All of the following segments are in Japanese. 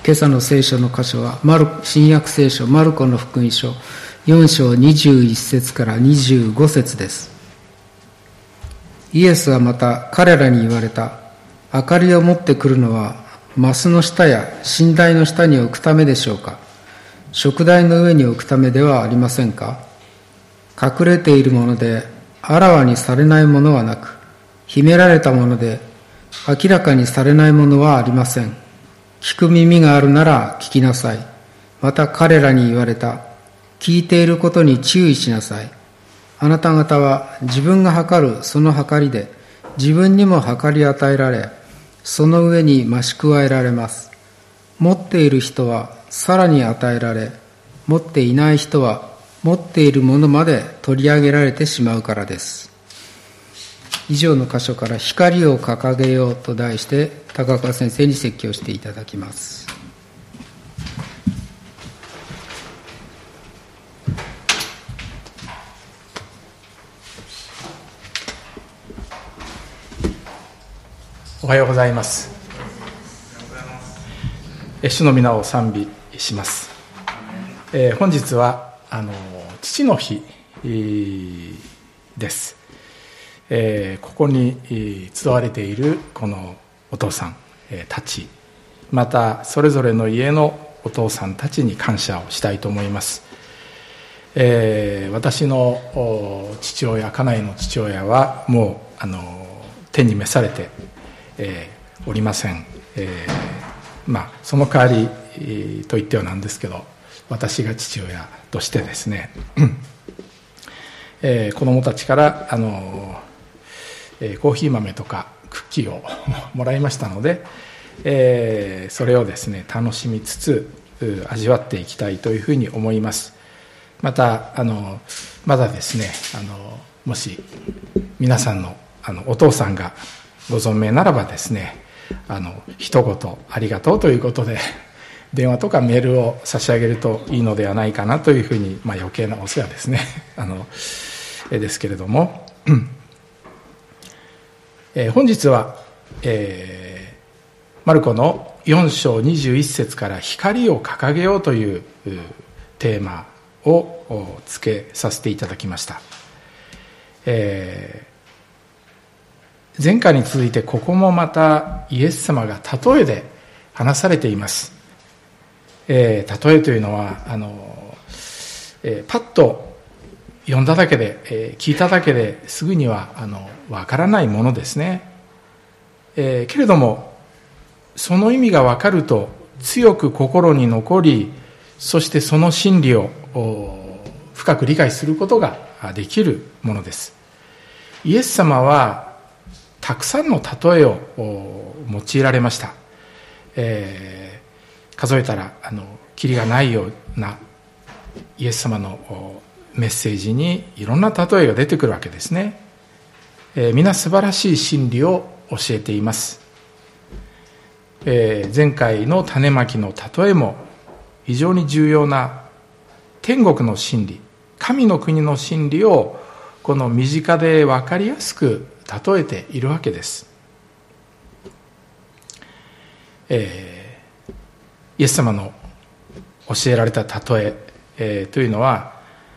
今朝の聖書の箇所は新約聖書マルコの福音書4章21節から25節です。イエスはまた彼らに言われた。明かりを持ってくるのはマスの下や寝台の下に置くためでしょうか。食台の上に置くためではありませんか。隠れているものであらわにされないものはなく、秘められたもので明らかにされないものはありません。聞く耳があるなら聞きなさい。また彼らに言われた。聞いていることに注意しなさい。あなた方は自分が測るその測りで自分にも測り与えられ、その上に増し加えられます。持っている人はさらに与えられ、持っていない人は持っているものまで取り上げられてしまうからです。以上の箇所から光を掲げようと題して高川先生に説教していただきます。 おはようございます。主の皆を賛美します。本日は父の日です。ここに集われているこのお父さんたち、またそれぞれの家のお父さんたちに感謝をしたいと思います。私の父親、家内の父親はもう天に召されておりません。その代わりと言ってはなんですけど、私が父親としてですね、子供たちからコーヒー豆とかクッキーをもらいましたので、それをですね楽しみつつ味わっていきたいというふうに思います。またまだですねもし皆さんのお父さんがご存命ならばですね、一言ありがとうということで電話とかメールを差し上げるといいのではないかなというふうに、余計なお世話ですねですけれども、本日は、マルコの4章21節から光を掲げようというテーマを付けさせていただきました。前回に続いてここもまたイエス様が例えで話されています。例えというのはパッと読んだだけで、聞いただけですぐにはわからないものですね。けれどもその意味がわかると強く心に残り、そしてその真理を深く理解することができるものです。イエス様はたくさんの例えを用いられました。数えたらキリがないようなイエス様のメッセージにいろんな例えが出てくるわけですね。皆素晴らしい真理を教えています。前回の種まきの例えも非常に重要な天国の真理、神の国の真理をこの身近で分かりやすく例えているわけです。イエス様の教えられた例えというのは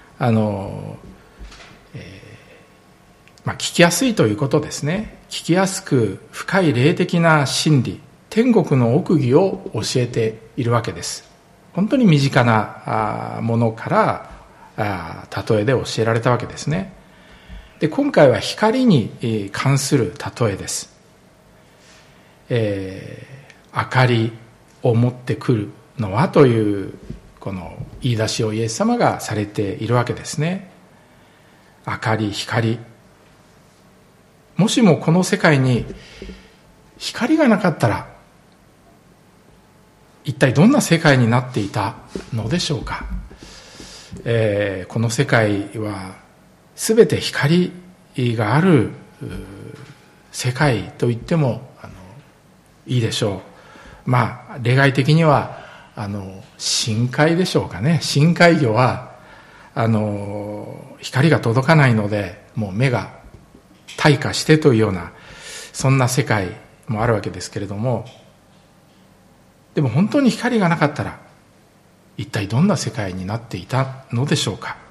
聞きやすいということですね。聞きやすく深い霊的な真理、天国の奥義を教えているわけです。本当に身近なものから例えで教えられたわけですね。で、今回は光に関する例えです。明かりを持ってくるのはというこの言い出しをイエス様がされているわけですね。明かり、光。もしもこの世界に光がなかったら一体どんな世界になっていたのでしょうか。この世界はすべて光がある世界と言ってもいいでしょう。例外的には深海でしょうかね。深海魚は光が届かないのでもう目が退化してというようなそんな世界もあるわけですけれども、 でも本当に光がなかったら、一体どんな世界になっていたのでしょうか。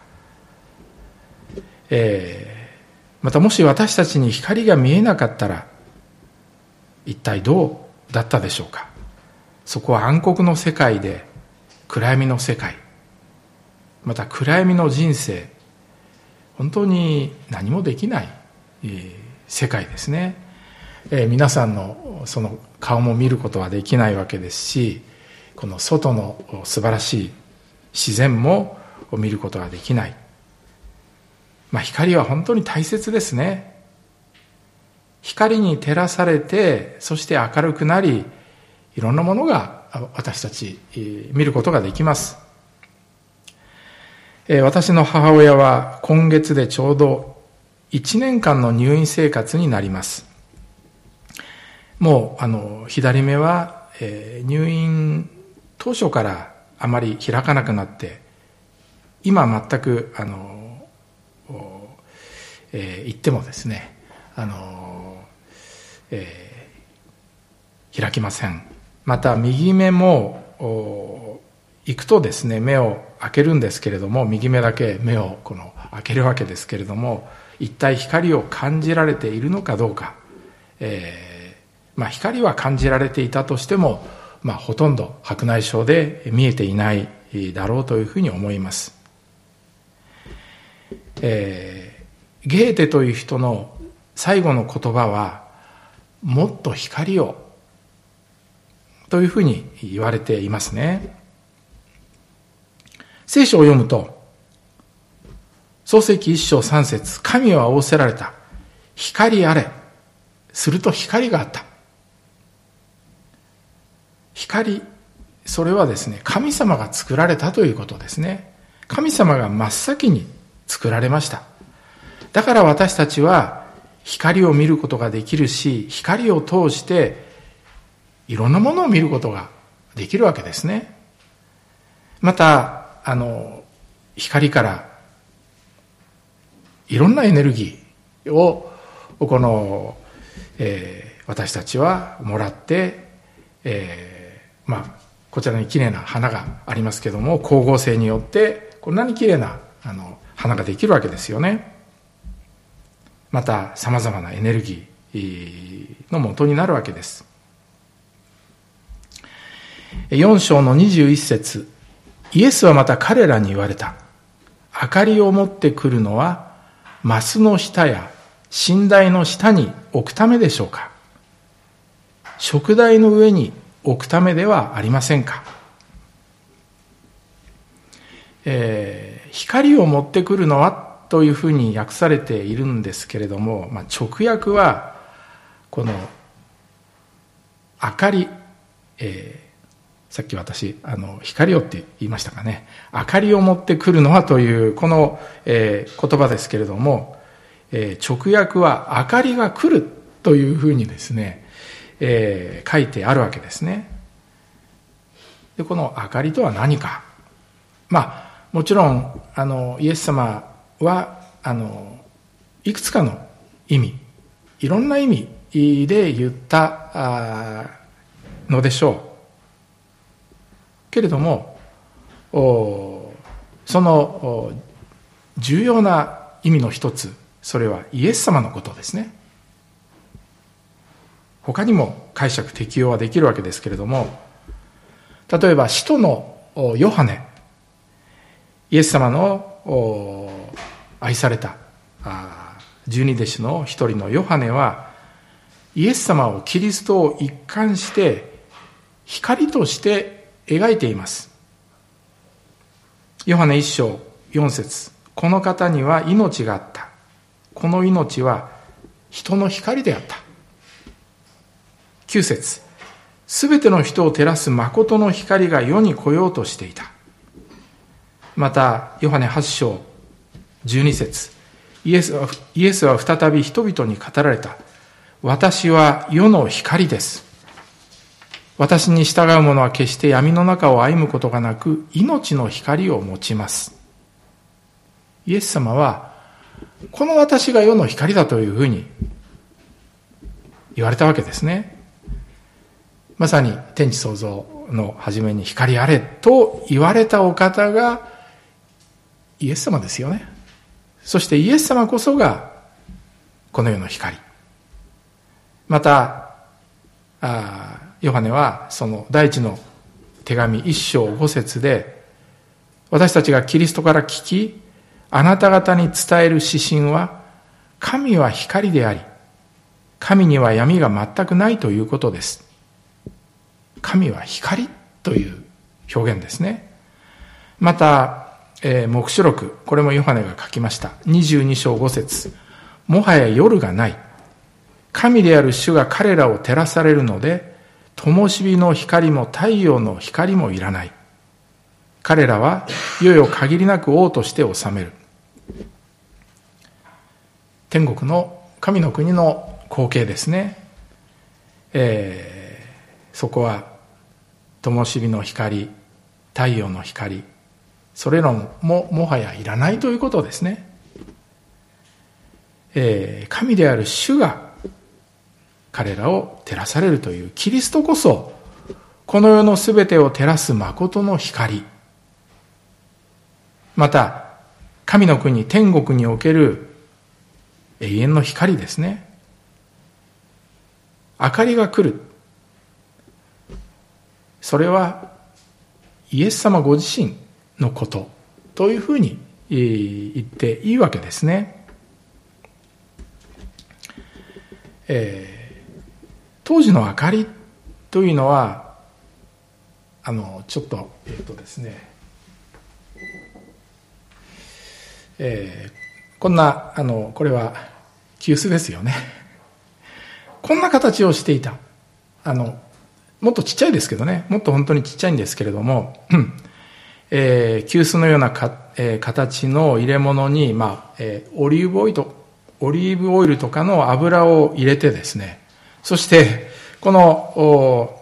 またもし私たちに光が見えなかったら、一体どうだったでしょうか。そこは暗黒の世界で、暗闇の世界、また暗闇の人生、本当に何もできない、世界ですね。皆さんのその顔も見ることはできないわけですし、この外の素晴らしい自然も見ることができない。光は本当に大切ですね。光に照らされて、そして明るくなり、いろんなものが私たち見ることができます。私の母親は今月でちょうど1年間の入院生活になります。もう左目は入院当初からあまり開かなくなって、今全く言ってもですね、開きません。また右目も行くとですね、目を開けるんですけれども、右目だけ目を開けるわけですけれども、一体光を感じられているのかどうか、光は感じられていたとしても、ほとんど白内障で見えていないだろうというふうに思います。ゲーテという人の最後の言葉は、もっと光をというふうに言われていますね。聖書を読むと、創世記1章3節、神は仰せられた。光あれ。すると光があった。光、それはですね、神様が作られたということですね。神様が真っ先に作られました。だから私たちは光を見ることができるし、光を通していろんなものを見ることができるわけですね。また、光からいろんなエネルギーを私たちはもらって、こちらにきれいな花がありますけども、光合成によってこんなにきれいな花ができるわけですよね。またさまざまなエネルギーの元になるわけです。4章の21節、イエスはまた彼らに言われた。明かりを持ってくるのはマスの下や寝台の下に置くためでしょうか。食台の上に置くためではありませんか。光を持ってくるのはというふうに訳されているんですけれども、直訳はこの明かり、さっき私光をって言いましたかね。明かりを持ってくるのはというこの、言葉ですけれども、直訳は明かりが来るというふうにですね、書いてあるわけですね。でこの明かりとは何か。もちろんイエス様はいくつかの意味、いろんな意味で言ったのでしょうけれども、その重要な意味の一つ、それはイエス様のことですね。他にも解釈適用はできるわけですけれども、例えば使徒のヨハネ、イエス様の愛された十二弟子の一人のヨハネは、イエス様をキリストを一貫して光として描いています。ヨハネ一章4節、この方には命があった。この命は人の光であった。9節、すべての人を照らす誠の光が世に来ようとしていた。またヨハネ8章12節、イエスは再び人々に語られた。私は世の光です。私に従う者は決して闇の中を歩むことがなく、命の光を持ちます。イエス様はこの私が世の光だというふうに言われたわけですね。まさに天地創造の初めに光あれと言われたお方がイエス様ですよね。そしてイエス様こそがこの世の光。またヨハネはその第一の手紙1章5節で、私たちがキリストから聞きあなた方に伝える指針は、神は光であり神には闇が全くないということです。神は光という表現ですね。また、黙示録、これもヨハネが書きました。22章5節、もはや夜がない。神である主が彼らを照らされるので、灯火の光も太陽の光もいらない。彼らはいよいよ限りなく王として治める。天国の神の国の光景ですね。そこは灯火の光、太陽の光、それらももはやいらないということですね。神である主が彼らを照らされるというキリストこそ、この世のすべてを照らす誠の光。また、神の国、天国における永遠の光ですね。明かりが来る。それはイエス様ご自身のことというふうに言っていいわけですね。当時の明かりというのはちょっとですね、こんなこれは急須ですよね。こんな形をしていた。もっとちっちゃいですけどね、もっと本当にちっちゃいんですけれども、急須のような形の入れ物に、オリーブオイルとかの油を入れてですね、そしてこの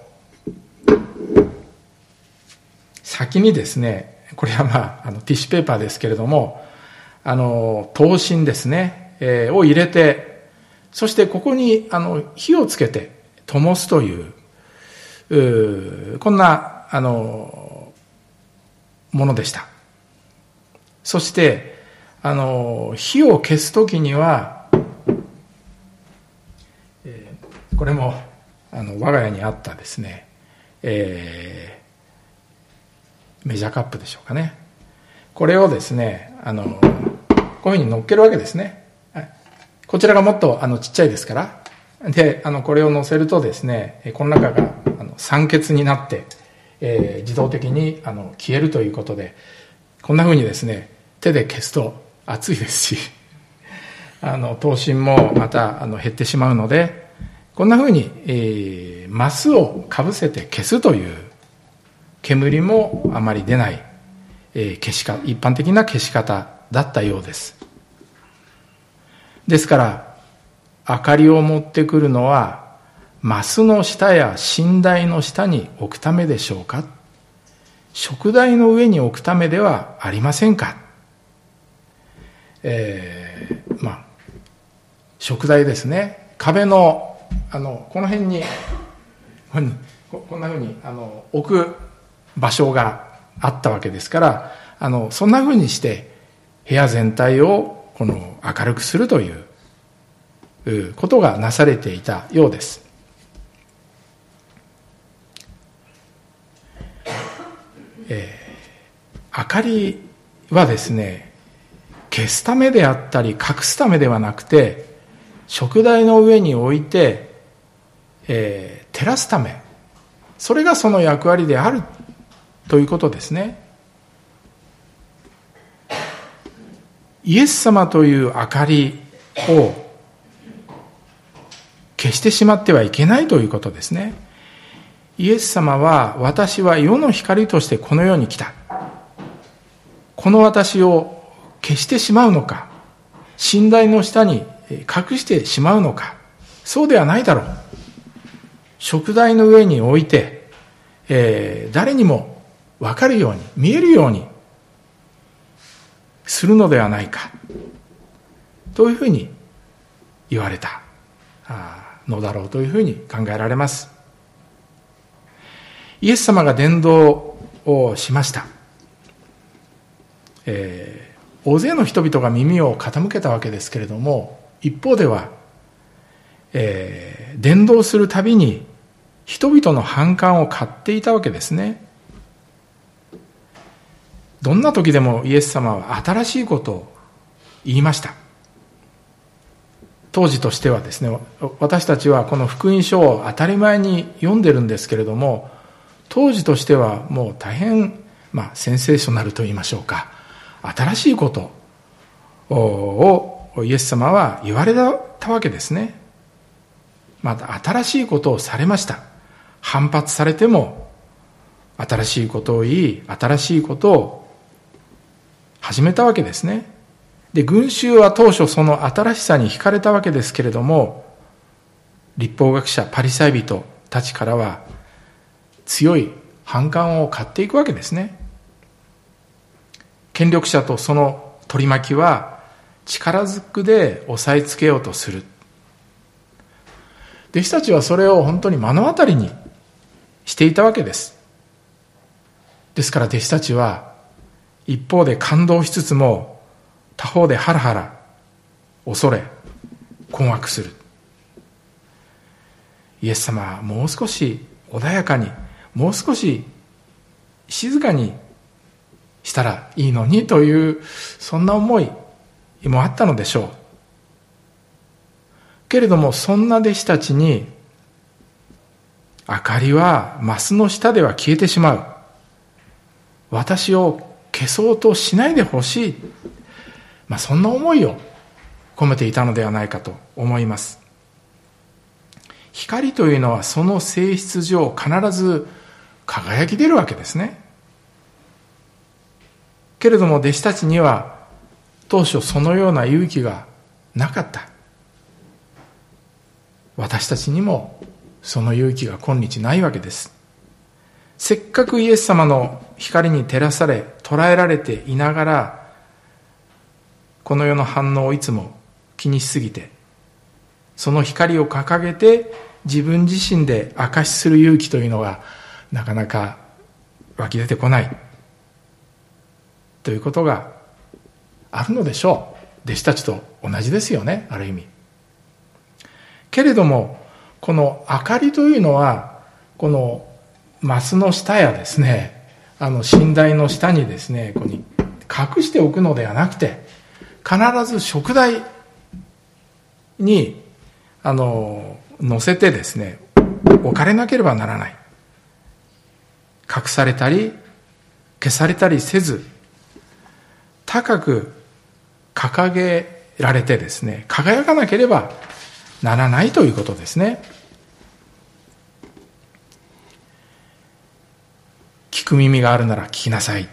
先にですね、これはティッシュペーパーですけれども、灯芯ですね、を入れて、そしてここに火をつけて灯すという、こんなものでした。そして火を消すときには、これも我が家にあったですね、メジャーカップでしょうかね。これをですね、こういうふうに乗っけるわけですね。こちらがもっとちっちゃいですから。で、これを乗せるとですね、この中が酸欠になって、自動的に消えるということで、こんなふうにですね、手で消すと熱いですし、灯芯もまた減ってしまうので、こんなふうに、マスをかぶせて消すという煙もあまり出ない、一般的な消し方だったようです。ですから明かりを持ってくるのはマスの下や寝台の下に置くためでしょうか、食台の上に置くためではありませんか。食台ですね、壁のこの辺にこんなふうに置く場所があったわけですから、そんなふうにして部屋全体を明るくするということがなされていたようです。明かりはですね、消すためであったり隠すためではなくて、食台の上に置いて、照らすため、それがその役割であるということですね。イエス様という明かりを消してしまってはいけないということですね。イエス様は、私は世の光としてこの世に来た。この私を消してしまうのか、寝台の下に隠してしまうのか、そうではないだろう。食台の上に置いて、誰にも分かるように、見えるようにするのではないか、というふうに言われたのだろうというふうに考えられます。 イエス様が伝道をしました。大勢の人々が耳を傾けたわけですけれども、一方では、伝道するたびに人々の反感を買っていたわけですね。どんな時でもイエス様は新しいことを言いました。当時としてはですね、私たちはこの福音書を当たり前に読んでるんですけれども、当時としてはもう大変、センセーショナルと言いましょうか、新しいことをイエス様は言われたわけですね。また新しいことをされました。反発されても新しいことを言い、新しいことを始めたわけですね。で、群衆は当初その新しさに惹かれたわけですけれども、律法学者パリサイ人たちからは強い反感を買っていくわけですね。権力者とその取り巻きは力ずくで押さえつけようとする。弟子たちはそれを本当に目の当たりにしていたわけです。ですから弟子たちは一方で感動しつつも、他方でハラハラ恐れ困惑する。イエス様はもう少し穏やかに、もう少し静かにしたらいいのにという、そんな思いもあったのでしょう。けれどもそんな弟子たちに、明かりはマスの下では消えてしまう、私を消そうとしないでほしい、そんな思いを込めていたのではないかと思います。光というのはその性質上必ず輝き出るわけですね。けれども弟子たちには当初そのような勇気がなかった。私たちにもその勇気が今日ないわけです。せっかくイエス様の光に照らされ捉えられていながら、この世の反応をいつも気にしすぎて、その光を掲げて自分自身で証しする勇気というのがなかなか湧き出てこないということがあるのでしょう。弟子たちと同じですよね、ある意味。けれどもこの明かりというのは、このマスの下やですね、寝台の下にですね、ここに隠しておくのではなくて、必ず燭台に乗せてですね、置かれなければならない。隠されたり消されたりせず、高く掲げられてですね、輝かなければならないということですね。聞く耳があるなら聞きなさい。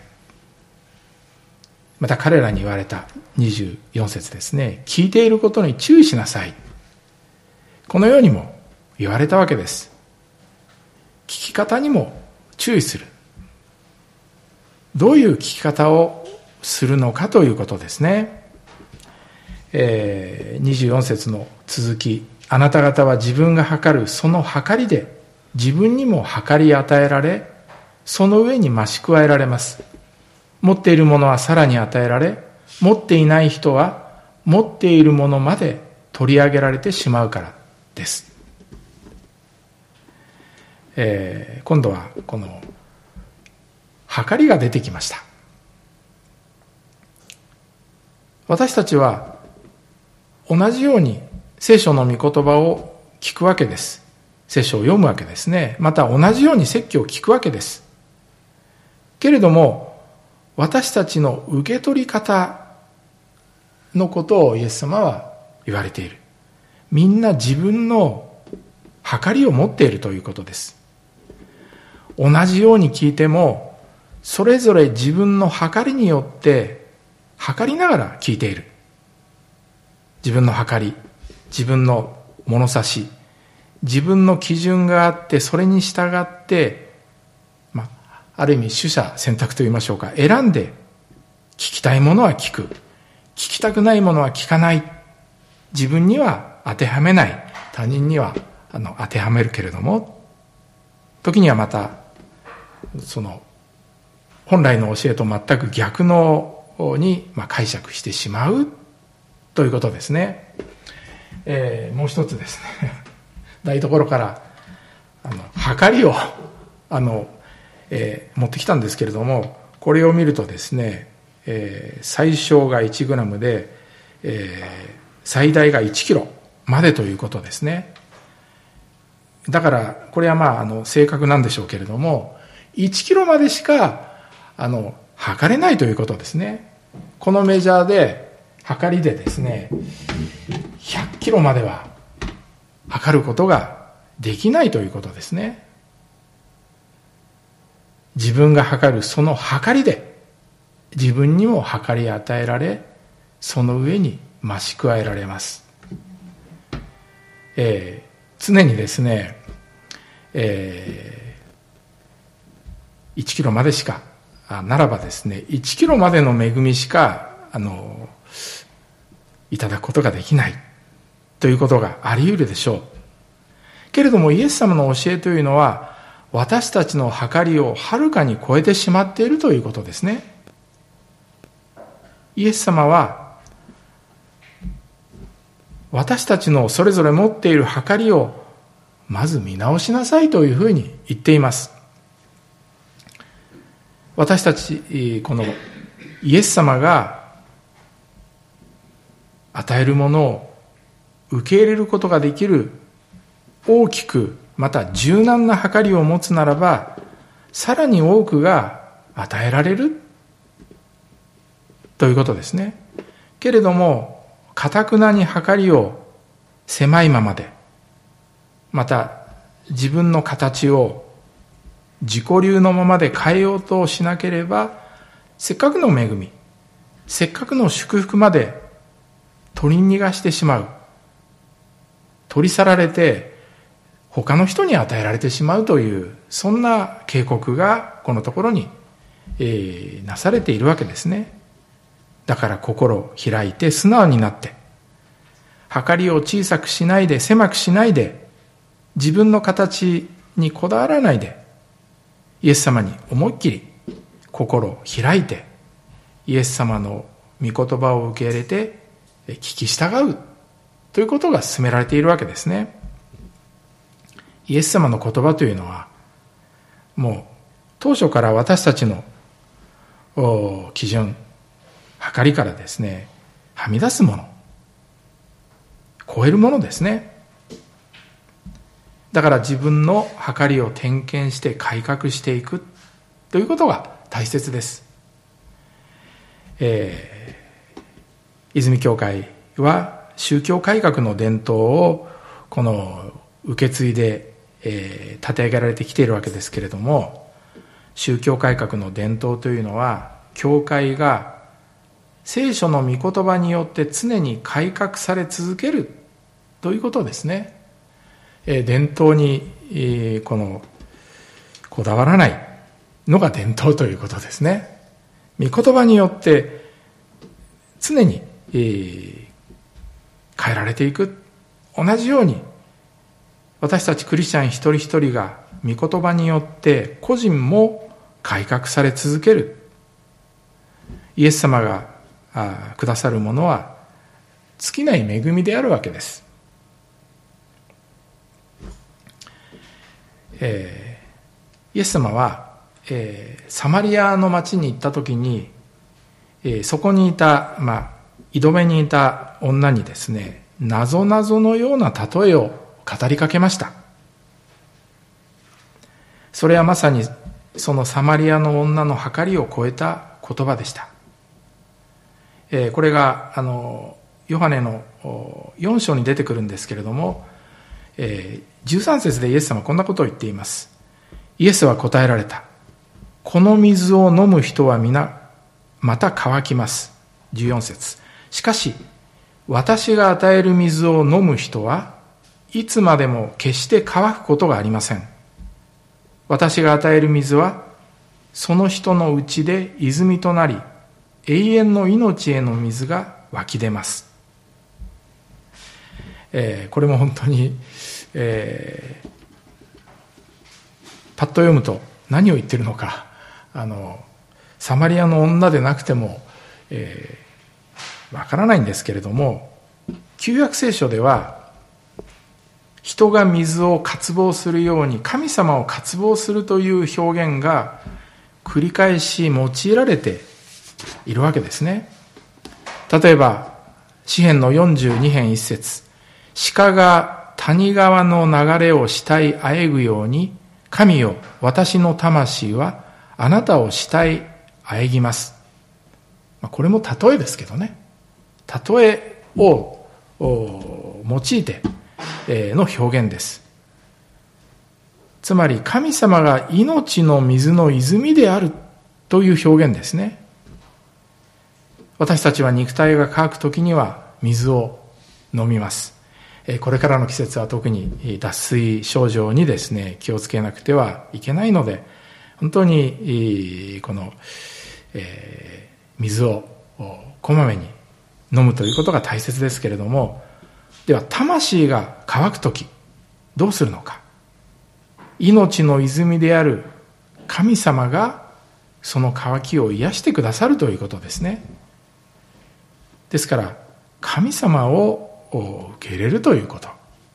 また彼らに言われた24節ですね。聞いていることに注意しなさい。このようにも言われたわけです。聞き方にも注意する。どういう聞き方をするのかということですね。24節の続き。あなた方は自分が測るその測りで自分にも測り与えられ、その上に増し加えられます。持っているものはさらに与えられ、持っていない人は持っているものまで取り上げられてしまうからです。今度はこの測りが出てきました。私たちは同じように聖書の御言葉を聞くわけです。聖書を読むわけですね。また同じように説教を聞くわけです。けれども私たちの受け取り方のことをイエス様は言われている。みんな自分の測りを持っているということです。同じように聞いてもそれぞれ自分の測りによって測りながら聞いている。自分の測り、自分の物差し、自分の基準があって、それに従って、ある意味取捨選択と言いましょうか、選んで聞きたいものは聞く、聞きたくないものは聞かない。自分には当てはめない、他人には当てはめるけれども、時にはまたその本来の教えと全く逆のに解釈してしまうということですね。もう一つですね、台所から測りを持ってきたんですけれども、これを見るとですね、最小が 1g で、最大が 1kg までということですね。だからこれは正確なんでしょうけれども、1kg までしか測れないということですね。このメジャーで測りでですね、100kgまでは測ることができないということですね。自分が測るその測りで自分にも測り与えられ、その上に増し加えられます。常にですね、1キロまでしかならばですね、1キロまでの恵みしかいただくことができないということがあり得るでしょう。けれどもイエス様の教えというのは、私たちの測りをはるかに超えてしまっているということですね。イエス様は私たちのそれぞれ持っている測りをまず見直しなさいというふうに言っています。私たち、このイエス様が与えるものを受け入れることができる大きくまた柔軟な測りを持つならば、さらに多くが与えられるということですね。けれども頑なに測りを狭いままで、また自分の形を自己流のままで変えようとしなければ、せっかくの恵み、せっかくの祝福まで取り逃がしてしまう、取り去られて他の人に与えられてしまうという、そんな警告がこのところに、なされているわけですね。だから心を開いて素直になって、測りを小さくしないで、狭くしないで、自分の形にこだわらないで、イエス様に思いっきり心を開いて、イエス様の御言葉を受け入れて聞き従うということが進められているわけですね。イエス様の言葉というのは、もう当初から私たちの基準、測りからですね、はみ出すもの、超えるものですね。だから自分の測りを点検して改革していくということが大切です。泉教会は宗教改革の伝統をこの受け継いで、立て上げられてきているわけですけれども、宗教改革の伝統というのは、教会が聖書の御言葉によって常に改革され続けるということですね。伝統にこだわらないのが伝統ということですね。御言葉によって常に変えられていく。同じように私たちクリスチャン一人一人が御言葉によって個人も改革され続ける。イエス様がくださるものは尽きない恵みであるわけです。イエス様は、サマリアの町に行った時に、そこにいた、井戸辺にいた女にですね、謎々のような例えを語りかけました。それはまさにそのサマリアの女の測りを超えた言葉でした。これがヨハネの4章に出てくるんですけれども、13節でイエス様はこんなことを言っています。イエスは答えられた。この水を飲む人は皆また乾きます。14節。しかし私が与える水を飲む人はいつまでも決して乾くことがありません。私が与える水はその人のうちで泉となり、永遠の命への水が湧き出ます。これも本当に、パッと読むと何を言ってるのか、サマリアの女でなくても、わからないんですけれども、旧約聖書では、人が水を渇望するように神様を渇望するという表現が繰り返し用いられているわけですね。例えば詩編の42編1節、鹿が谷川の流れを慕いあえぐように、神よ私の魂はあなたを慕いあえぎます。これも例えですけどね、例えを用いての表現です。つまり神様が命の水の泉であるという表現ですね。私たちは肉体が乾くときには水を飲みます。これからの季節は特に脱水症状にですね、気をつけなくてはいけないので、本当にこの水をこまめに飲むということが大切ですけれども、では魂が乾くときどうするのか。命の泉である神様がその渇きを癒してくださるということですね。ですから神様を受け入れるということ。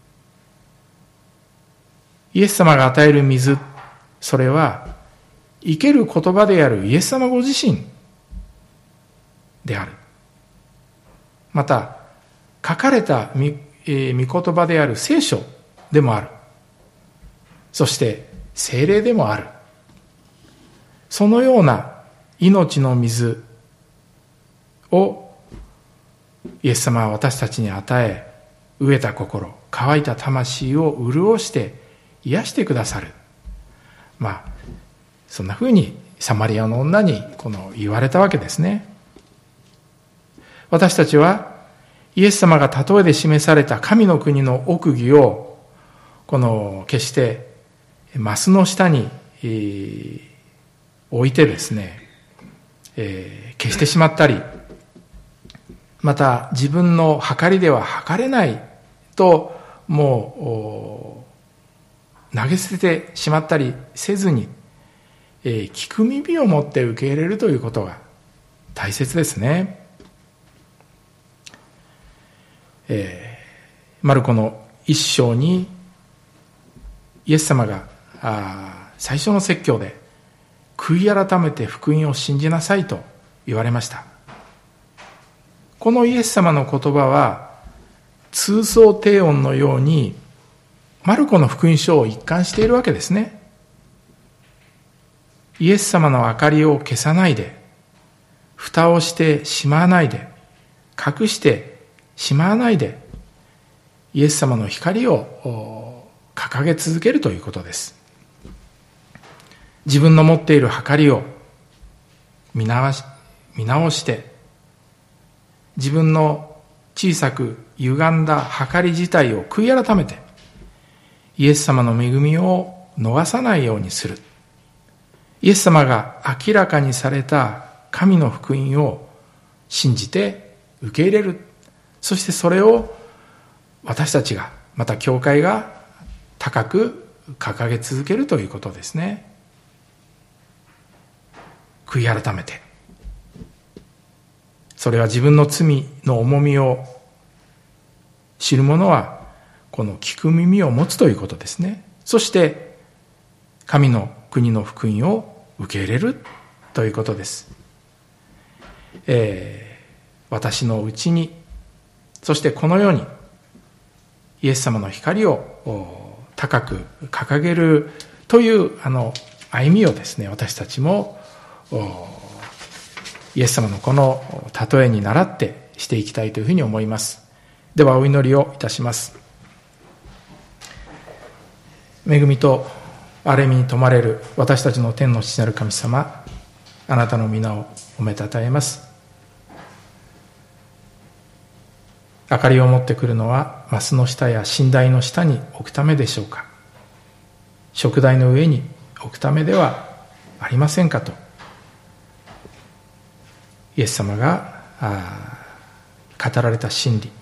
イエス様が与える水、それは生ける言葉であるイエス様ご自身である。また書かれた御言葉である聖書でもある。そして聖霊でもある。そのような命の水をイエス様は私たちに与え、飢えた心、乾いた魂を潤して癒してくださる。そんなふうにサマリアの女に言われたわけですね。私たちはイエス様が例えで示された神の国の奥義を決してマスの下に置いてですね、消してしまったり、また自分の計りでは計れないともう投げ捨ててしまったりせずに、聞く耳を持って受け入れるということが大切ですね。マルコの一章にイエス様が最初の説教で悔い改めて福音を信じなさいと言われました。このイエス様の言葉は通奏低音のようにマルコの福音書を一貫しているわけですね。イエス様の明かりを消さないで、蓋をしてしまわないで、隠してしまわないで、イエス様の光を掲げ続けるということです。自分の持っている計りを見直して、自分の小さく歪んだ計り自体を悔い改めて、イエス様の恵みを逃さないようにする。イエス様が明らかにされた神の福音を信じて受け入れる。そしてそれを私たちが、また教会が高く掲げ続けるということですね。悔い改めて。それは自分の罪の重みを知る者はこの聞く耳を持つということですね。そして神の国の福音を受け入れるということです。私のうちに、そしてこのようにイエス様の光を高く掲げるという歩みをですね、私たちもイエス様のこの例えに倣ってしていきたいというふうに思います。ではお祈りをいたします。恵みと憐れみに富まれる私たちの天の父なる神様、あなたの皆をおめたたえます。明かりを持ってくるのはマスの下や寝台の下に置くためでしょうか。食台の上に置くためではありませんかと、イエス様が語られた真理、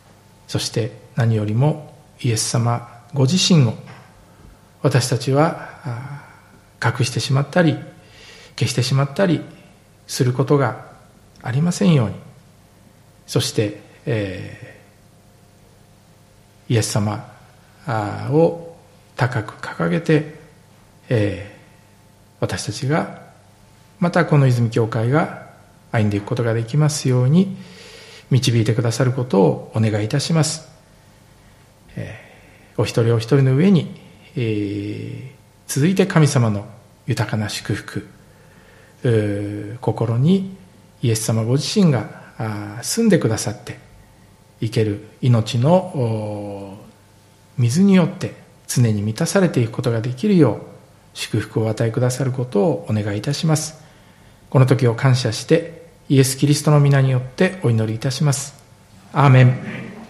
そして何よりもイエス様ご自身を私たちは隠してしまったり消してしまったりすることがありませんように、そして、イエス様を高く掲げて、私たちがまたこの泉教会が歩んでいくことができますように導いてくださることをお願いいたします。お一人お一人の上に、続いて神様の豊かな祝福、心にイエス様ご自身が住んでくださって生ける命の水によって常に満たされていくことができるよう祝福をお与えくださることをお願いいたします。この時を感謝してイエス・キリストの皆によってお祈りいたします。アーメン。